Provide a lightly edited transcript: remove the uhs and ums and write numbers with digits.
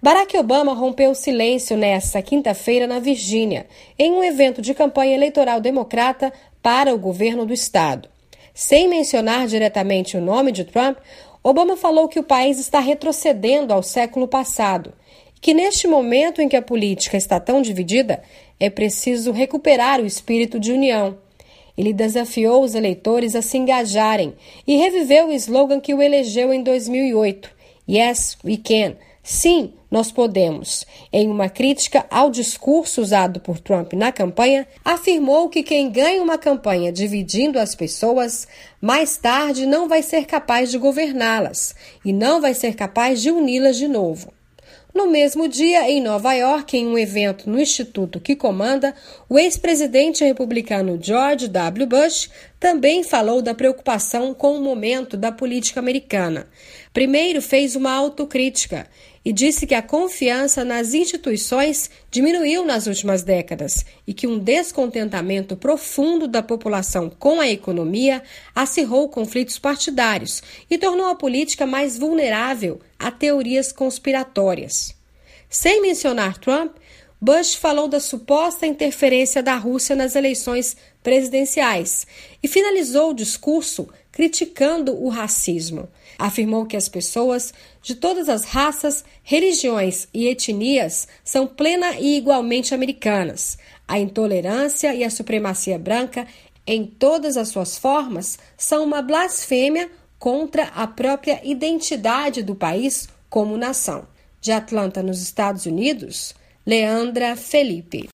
Barack Obama rompeu o silêncio nesta quinta-feira na Virgínia, em um evento de campanha eleitoral democrata para o governo do estado. Sem mencionar diretamente o nome de Trump, Obama falou que o país está retrocedendo ao século passado e que neste momento em que a política está tão dividida, é preciso recuperar o espírito de união. Ele desafiou os eleitores a se engajarem e reviveu o slogan que o elegeu em 2008, Yes, we can. Sim, nós podemos. Em uma crítica ao discurso usado por Trump na campanha, afirmou que quem ganha uma campanha dividindo as pessoas, mais tarde não vai ser capaz de governá-las e não vai ser capaz de uni-las de novo. No mesmo dia, em Nova York, em um evento no instituto que comanda, o ex-presidente republicano George W. Bush também falou da preocupação com o momento da política americana. Primeiro, fez uma autocrítica e disse que a confiança nas instituições diminuiu nas últimas décadas e que um descontentamento profundo da população com a economia acirrou conflitos partidários e tornou a política mais vulnerável a teorias conspiratórias. Sem mencionar Trump, Bush falou da suposta interferência da Rússia nas eleições presidenciais e finalizou o discurso criticando o racismo. Afirmou que as pessoas de todas as raças, religiões e etnias são plena e igualmente americanas. A intolerância e a supremacia branca, em todas as suas formas, são uma blasfêmia contra a própria identidade do país como nação. De Atlanta, nos Estados Unidos, Leandra Felipe.